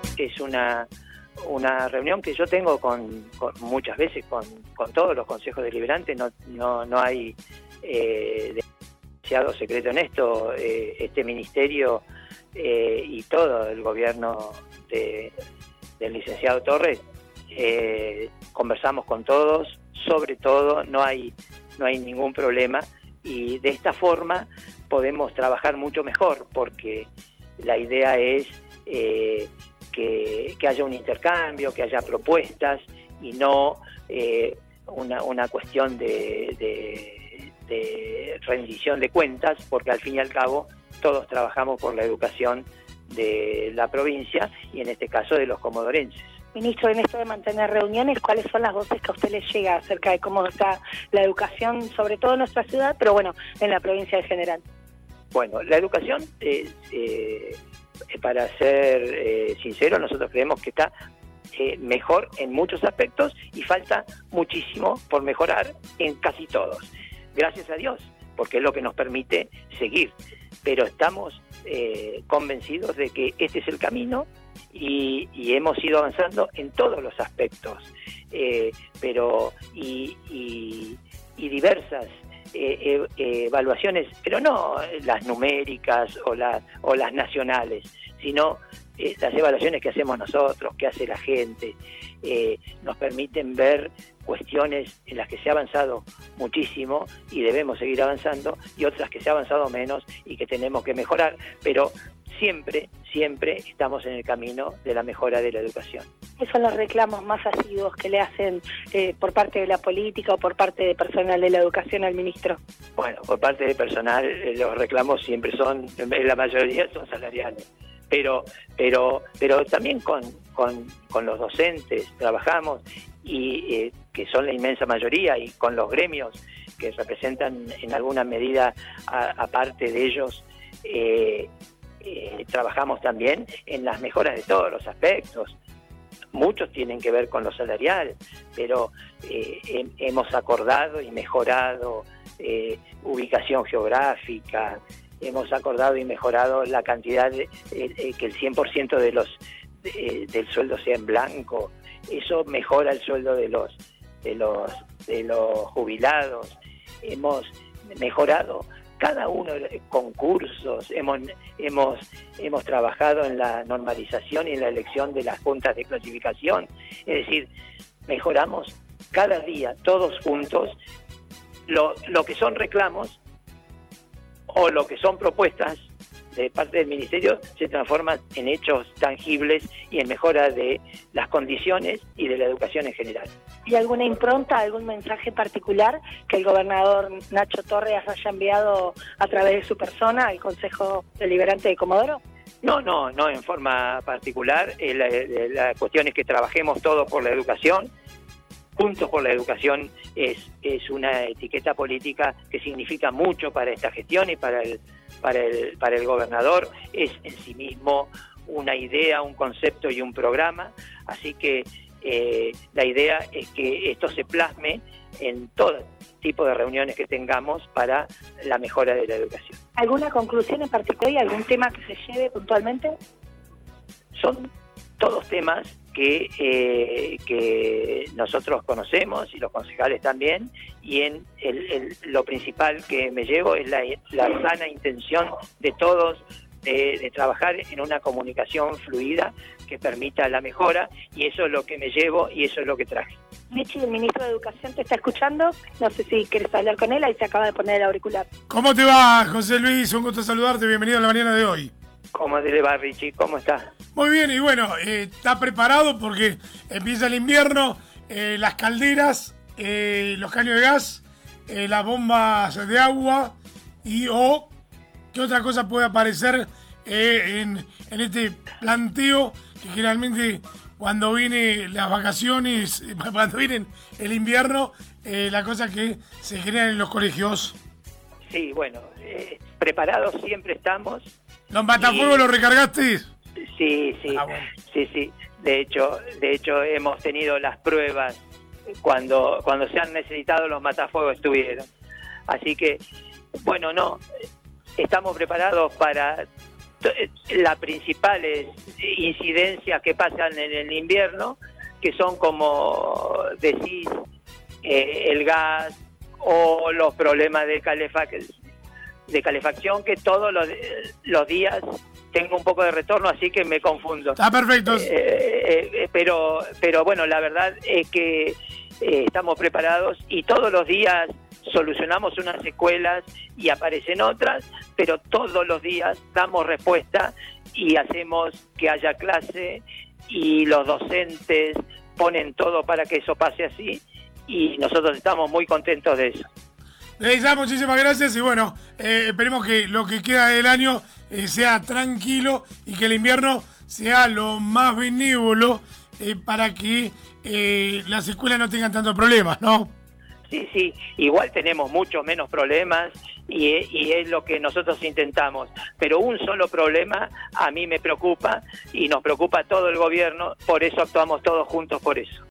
es una reunión que yo tengo con muchas veces con todos los consejos deliberantes. No hay demasiado secreto en esto. Este ministerio y todo el gobierno del licenciado Torres, conversamos con todos, sobre todo, no hay ningún problema, y de esta forma podemos trabajar mucho mejor, porque la idea es que haya un intercambio, que haya propuestas y no una cuestión de rendición de cuentas, porque al fin y al cabo todos trabajamos por la educación de la provincia y en este caso de los comodorenses. Ministro, en esto de mantener reuniones, ¿cuáles son las voces que a usted le llega acerca de cómo está la educación, sobre todo en nuestra ciudad, pero bueno, en la provincia en general? Bueno, la educación, para ser sincero, nosotros creemos que está mejor en muchos aspectos y falta muchísimo por mejorar en casi todos. Gracias a Dios, porque es lo que nos permite seguir. Pero estamos convencidos de que este es el camino y hemos ido avanzando en todos los aspectos, pero diversas evaluaciones, pero no las numéricas o las nacionales, sino las evaluaciones que hacemos nosotros, que hace la gente, nos permiten ver cuestiones en las que se ha avanzado muchísimo y debemos seguir avanzando, y otras que se ha avanzado menos y que tenemos que mejorar, pero siempre estamos en el camino de la mejora de la educación. ¿Cuáles son los reclamos más asiduos que le hacen por parte de la política o por parte de personal de la educación al ministro? Bueno, por parte del personal los reclamos siempre son, la mayoría son salariales, pero también con los docentes trabajamos, y que son la inmensa mayoría, y con los gremios que representan en alguna medida aparte de ellos, trabajamos también en las mejoras de todos los aspectos. Muchos tienen que ver con lo salarial, pero hemos acordado y mejorado ubicación geográfica, hemos acordado y mejorado la cantidad que el 100% del sueldo sea en blanco. Eso mejora el sueldo de los jubilados. Hemos mejorado cada uno de los concursos, hemos trabajado en la normalización y en la elección de las juntas de clasificación. Es decir, mejoramos cada día, todos juntos, lo que son reclamos o lo que son propuestas de parte del Ministerio se transforman en hechos tangibles y en mejora de las condiciones y de la educación en general. ¿Hay alguna impronta, algún mensaje particular que el gobernador Nacho Torres haya enviado a través de su persona al Consejo Deliberante de Comodoro? No en forma particular. La cuestión es que trabajemos todos por la educación. Juntos por la educación es una etiqueta política que significa mucho para esta gestión y para el gobernador. Es en sí mismo una idea, un concepto y un programa, así que la idea es que esto se plasme en todo tipo de reuniones que tengamos para la mejora de la educación. ¿Alguna conclusión en particular y algún tema que se lleve puntualmente? Son todos temas que nosotros conocemos y los concejales también, y lo principal que me llevo es la sana intención de todos de trabajar en una comunicación fluida que permita la mejora, y eso es lo que me llevo y eso es lo que traje. Mechi, el ministro de Educación te está escuchando, no sé si quieres hablar con él, ahí se acaba de poner el auricular. ¿Cómo te va, José Luis? Un gusto saludarte, bienvenido a la mañana de hoy. ¿Cómo te va, Richie? ¿Cómo estás? Muy bien, y bueno, está preparado porque empieza el invierno, las calderas, los caños de gas, las bombas de agua, ¿qué otra cosa puede aparecer en este planteo que generalmente cuando vienen las vacaciones, cuando viene el invierno, la cosa que se genera en los colegios? Sí, bueno, preparados siempre estamos. ¿Los matafuegos los recargaste? Sí. Bueno. Sí. De hecho hemos tenido las pruebas cuando se han necesitado, los matafuegos estuvieron. Así que, bueno, estamos preparados para las principales incidencias que pasan en el invierno, que son, como decís, el gas o los problemas de calefacción, que todos los días tengo un poco de retorno, así que me confundo. Está perfecto. Pero bueno, la verdad es que estamos preparados y todos los días solucionamos unas secuelas y aparecen otras, pero todos los días damos respuesta y hacemos que haya clase, y los docentes ponen todo para que eso pase así, y nosotros estamos muy contentos de eso. Ya, muchísimas gracias, y bueno, esperemos que lo que queda del año sea tranquilo y que el invierno sea lo más benévolo para que las escuelas no tengan tantos problemas, ¿no? Sí, igual tenemos mucho menos problemas y es lo que nosotros intentamos, pero un solo problema a mí me preocupa y nos preocupa a todo el gobierno, por eso actuamos todos juntos por eso.